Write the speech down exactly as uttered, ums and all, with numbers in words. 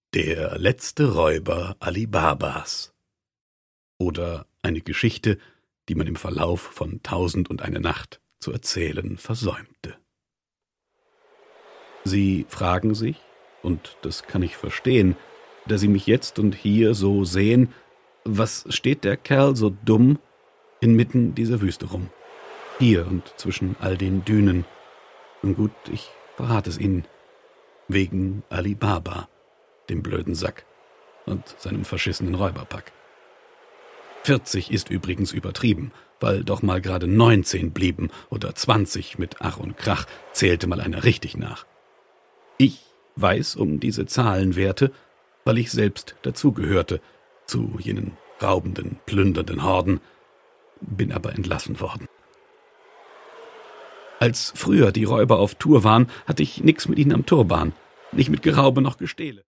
Der letzte Räuber Ali Babas oder eine Geschichte, die man im Verlauf von Tausend und eine Nacht zu erzählen versäumte. Sie fragen sich, und das kann ich verstehen, da Sie mich jetzt und hier so sehen, was steht der Kerl so dumm inmitten dieser Wüste rum? Hier und zwischen all den Dünen. Nun gut, ich verrate es Ihnen. Wegen Ali Baba, dem blöden Sack, und seinem verschissenen Räuberpack. Vierzig ist übrigens übertrieben, weil doch mal gerade neunzehn blieben oder zwanzig mit Ach und Krach, zählte mal einer richtig nach. Ich weiß um diese Zahlenwerte, weil ich selbst dazugehörte, zu jenen raubenden, plündernden Horden, bin aber entlassen worden. Als früher die Räuber auf Tour waren, hatte ich nix mit ihnen am Turban, nicht mit Geraube noch Gestehle.